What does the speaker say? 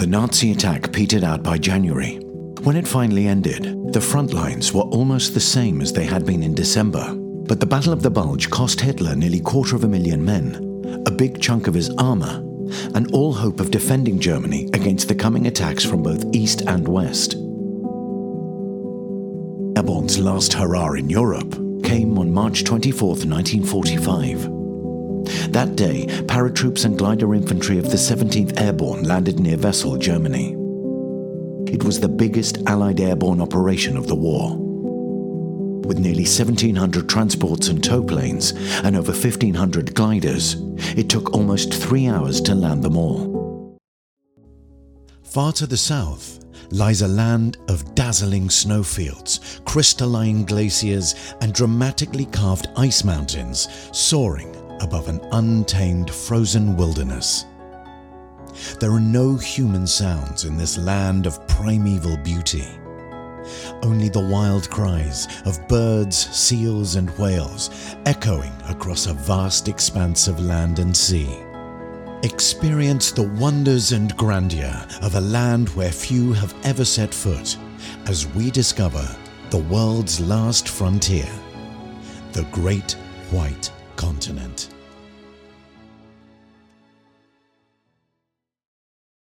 the Nazi attack petered out by January. When it finally ended, the front lines were almost the same as they had been in December. But the Battle of the Bulge cost Hitler nearly 250,000 men, a big chunk of his armor, and all hope of defending Germany against the coming attacks from both east and west. Airborne's last hurrah in Europe came on March 24, 1945. That day, paratroops and glider infantry of the 17th Airborne landed near Wesel, Germany. It was the biggest Allied airborne operation of the war. With nearly 1,700 transports and tow planes and over 1,500 gliders, it took almost 3 hours to land them all. Far to the south lies a land of dazzling snowfields, crystalline glaciers, and dramatically carved ice mountains soaring above an untamed frozen wilderness. There are no human sounds in this land of primeval beauty. Only the wild cries of birds, seals, and whales echoing across a vast expanse of land and sea. Experience the wonders and grandeur of a land where few have ever set foot as we discover the world's last frontier, the Great White Continent.